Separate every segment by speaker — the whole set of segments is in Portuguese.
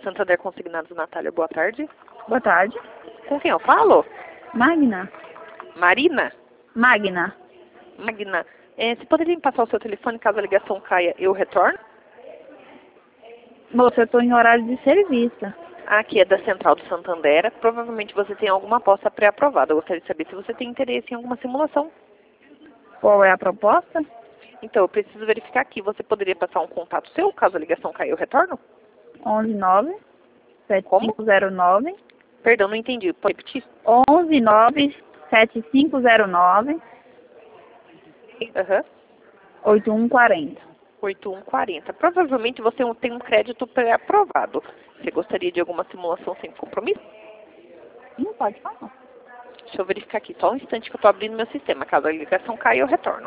Speaker 1: Santander Consignados, Natália, boa tarde.
Speaker 2: Boa tarde.
Speaker 1: Com quem eu falo?
Speaker 2: Magna.
Speaker 1: Marina?
Speaker 2: Magna.
Speaker 1: Magna. Você poderia me passar o seu telefone caso a ligação caia, eu retorno?
Speaker 2: Moça, eu estou em horário de serviço.
Speaker 1: Aqui é da Central do Santander. Provavelmente você tem alguma aposta pré-aprovada. Eu gostaria de saber se você tem interesse em alguma simulação.
Speaker 2: Qual é a proposta?
Speaker 1: Então, eu preciso verificar aqui. Você poderia passar um contato seu caso a ligação caia, eu retorno?
Speaker 2: 119
Speaker 1: Como?
Speaker 2: 7509
Speaker 1: Perdão, não entendi. Pode repetir?
Speaker 2: 119 7509
Speaker 1: Aham.
Speaker 2: 8140.
Speaker 1: 8140. Provavelmente você tem um crédito pré-aprovado. Você gostaria de alguma simulação sem compromisso?
Speaker 2: Não pode falar.
Speaker 1: Deixa eu verificar aqui. Só um instante que eu estou abrindo meu sistema. Caso a ligação caia, eu retorno.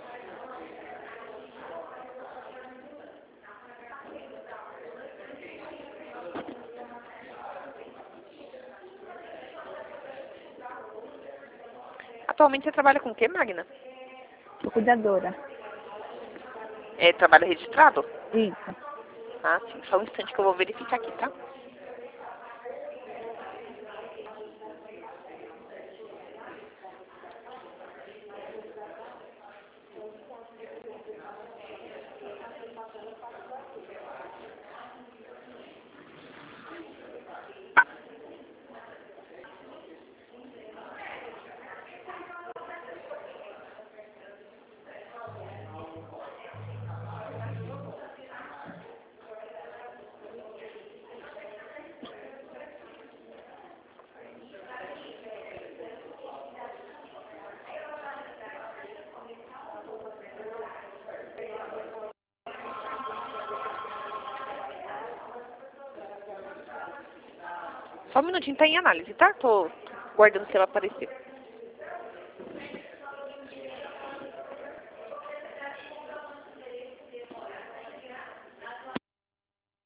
Speaker 1: Atualmente você trabalha com o que, Magna?
Speaker 2: Sou cuidadora.
Speaker 1: Trabalha registrado?
Speaker 2: Isso.
Speaker 1: Ah, sim. Só um instante que eu vou verificar aqui, tá? Só um minutinho, tá em análise, tá? Tô guardando se ela aparecer.